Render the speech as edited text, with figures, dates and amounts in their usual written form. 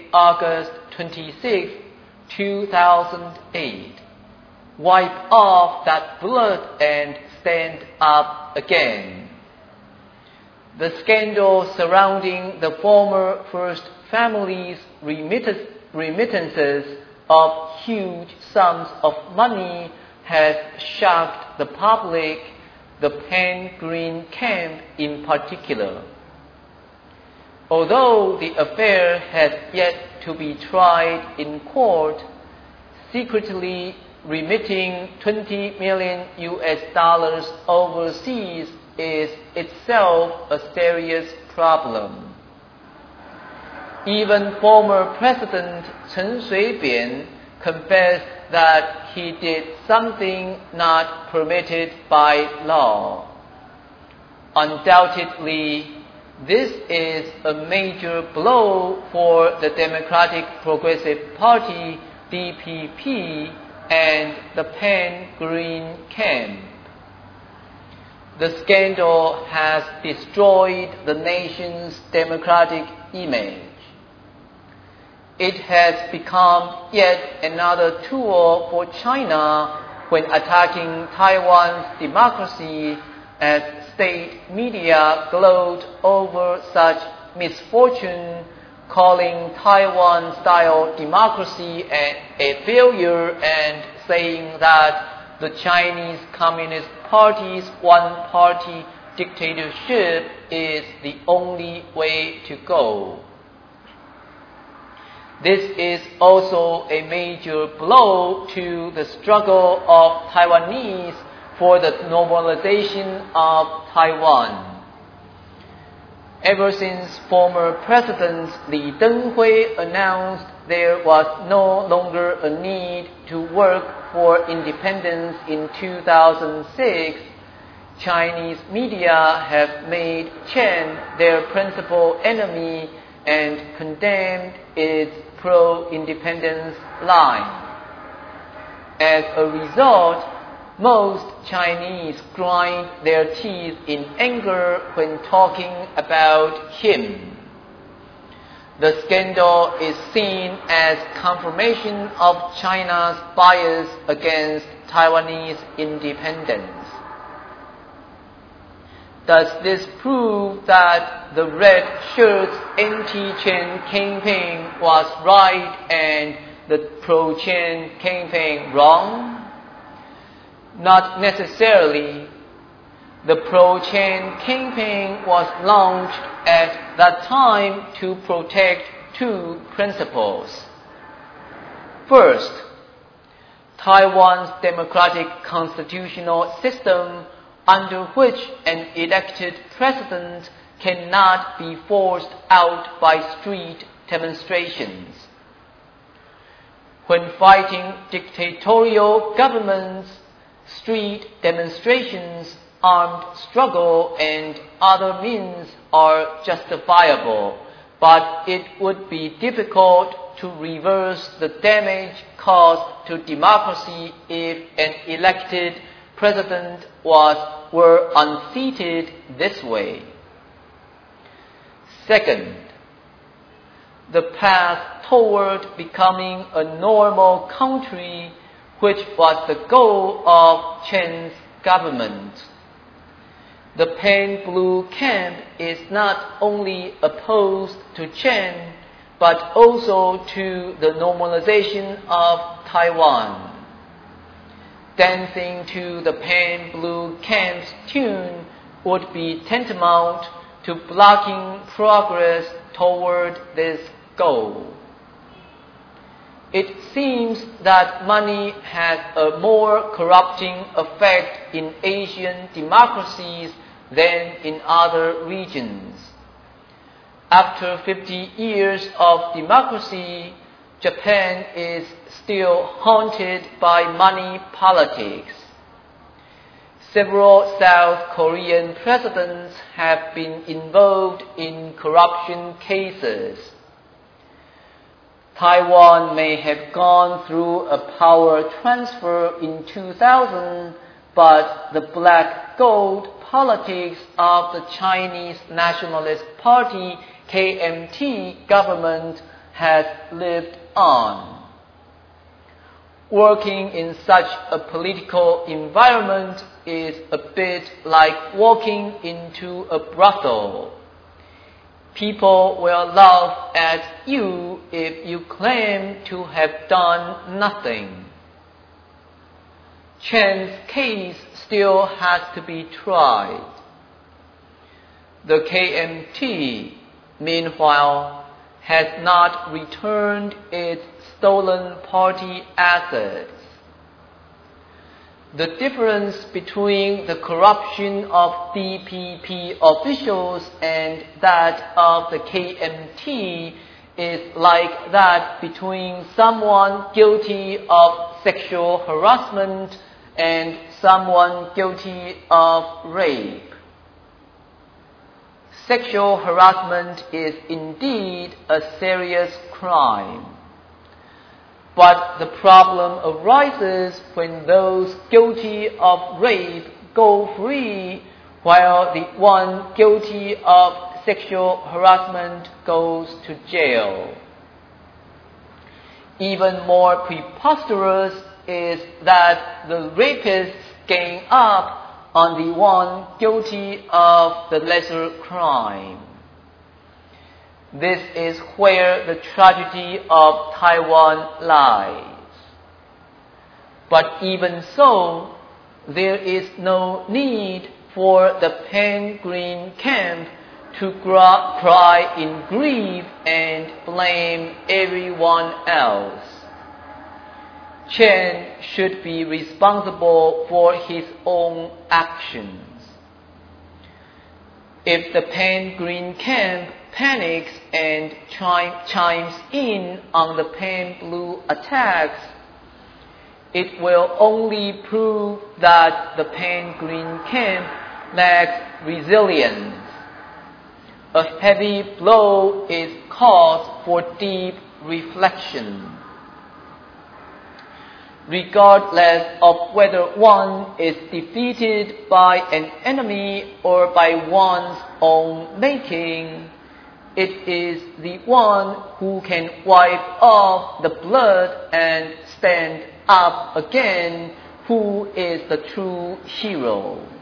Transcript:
August 26, 2008. Wipe off that blood and stand up again. The scandal surrounding the former First Family's remittances of huge sums of money has shocked the public, the Pan-Green camp in particular. Although the affair has yet to be tried in court, secretly remitting $20 million overseas is itself a serious problem. Even former President Chen Shui-bian confessed that he did something not permitted by law. Undoubtedly, this is a major blow for the Democratic Progressive Party, DPP, and the Pan-Green camp. The scandal has destroyed the nation's democratic image. It has become yet another tool for China when attacking Taiwan's democracy, as state media gloat over such misfortune, calling Taiwan-style democracy a failure and saying that the Chinese Communist Party's one-party dictatorship is the only way to go. This is also a major blow to the struggle of Taiwanese for the normalization of Taiwan. Ever since former President Li Denghui announced there was no longer a need to work for independence in 2006, Chinese media have made Chen their principal enemy and condemned its pro-independence line. As a result, most Chinese grind their teeth in anger when talking about him. The scandal is seen as confirmation of China's bias against Taiwanese independence. Does this prove that the red shirts anti-Chen campaign was right and the pro-Chen campaign wrong? Not necessarily. The pro-Chen campaign was launched at that time to protect two principles. First, Taiwan's democratic constitutional system, under which an elected president cannot be forced out by street demonstrations. When fighting dictatorial governments, street demonstrations, armed struggle, and other means are justifiable, but it would be difficult to reverse the damage caused to democracy if an elected president were unseated this way. Second, the path toward becoming a normal country, which was the goal of Chen's government. The Pan-Blue camp is not only opposed to Chen, but also to the normalization of Taiwan. Dancing to the Pan-Blue camp's tune would be tantamount to blocking progress toward this goal. It seems that money has a more corrupting effect in Asian democracies than in other regions. After 50 years of democracy, Japan is still haunted by money politics. Several South Korean presidents have been involved in corruption cases. Taiwan may have gone through a power transfer in 2000, but the black gold politics of the Chinese Nationalist Party KMT government has lived on. Working in such a political environment is a bit like walking into a brothel. People will laugh at you if you claim to have done nothing. Chen's case still has to be tried. The KMT, meanwhile, has not returned its stolen party assets. The difference between the corruption of DPP officials and that of the KMT is like that between someone guilty of sexual harassment and someone guilty of rape. Sexual harassment is indeed a serious crime. But the problem arises when those guilty of rape go free while the one guilty of sexual harassment goes to jail. Even more preposterous is that the rapists gang up on the one guilty of the lesser crime. This is where the tragedy of Taiwan lies. But even so, there is no need for the Pan-Green camp to cry in grief and blame everyone else. Chen should be responsible for his own actions. If the Pan-Green camp panics and chimes in on the Pan-Blue attacks, it will only prove that the Pan-Green camp lacks resilience. A heavy blow is cause for deep reflection. Regardless of whether one is defeated by an enemy or by one's own making, it is the one who can wipe off the blood and stand up again who is the true hero.